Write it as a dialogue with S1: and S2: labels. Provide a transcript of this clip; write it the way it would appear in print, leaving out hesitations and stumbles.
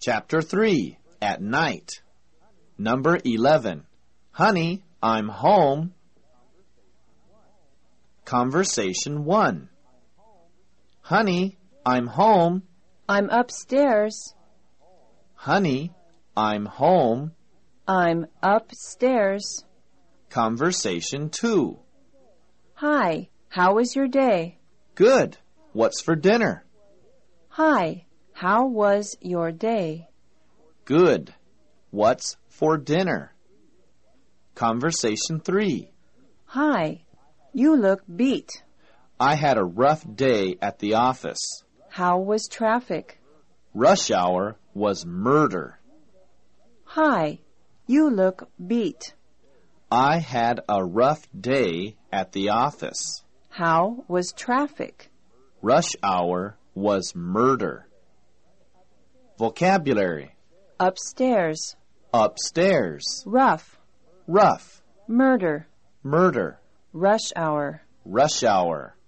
S1: Chapter 3, At Night. Number 11. Honey, I'm home. Conversation 1. Honey, I'm home.
S2: I'm upstairs.
S1: Honey, I'm home.
S2: I'm upstairs.
S1: Conversation 2.
S2: Hi, how was your day?
S1: Good. What's for dinner?
S2: Hi, how was your day?
S1: Good. What's for dinner? Conversation 3.
S2: Hi, you look beat.
S1: I had a rough day at the office.
S2: How was traffic?
S1: Rush hour was murder.
S2: Hi, you look beat.
S1: I had a rough day at the office.
S2: How was traffic?
S1: Rush hour was murder. Vocabulary.
S2: Upstairs.
S1: Upstairs.
S2: Rough.
S1: Rough.
S2: Murder.
S1: Murder.
S2: Rush hour.
S1: Rush hour.